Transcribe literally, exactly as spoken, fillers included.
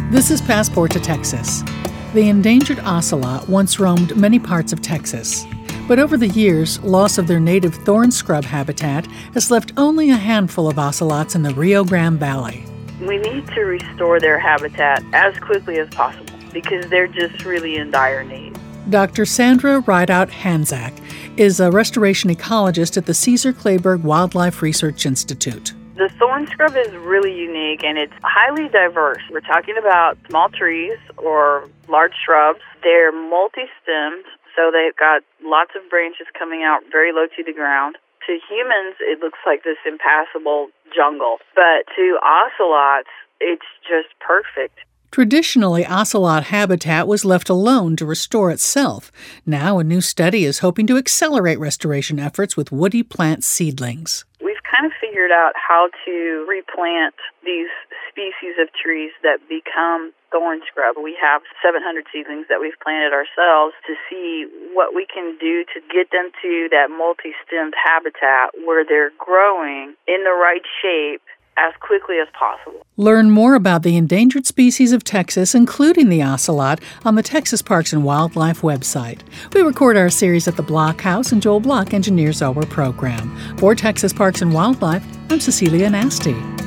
This is Passport to Texas. The endangered ocelot once roamed many parts of Texas. But over the years, loss of their native thorn scrub habitat has left only a handful of ocelots in the Rio Grande Valley. We need to restore their habitat as quickly as possible because they're just really in dire need. Doctor Sandra Rideout Hanzak is a restoration ecologist at the Caesar Kleberg Wildlife Research Institute. The thorn scrub is really unique and it's highly diverse. We're talking about small trees or large shrubs. They're multi-stemmed, so they've got lots of branches coming out very low to the ground. To humans, it looks like this impassable jungle, but to ocelots, it's just perfect. Traditionally, ocelot habitat was left alone to restore itself. Now, a new study is hoping to accelerate restoration efforts with woody plant seedlings. We've kind of figured out how to replant these species of trees that become thorn scrub. We have seven hundred seedlings that we've planted ourselves to see what we can do to get them to that multi-stemmed habitat where they're growing in the right shape as quickly as possible. Learn more about the endangered species of Texas, including the ocelot, on the Texas Parks and Wildlife website. We record our series at the Block House, and Joel Block engineers our program. For Texas Parks and Wildlife, I'm Cecilia Nasty.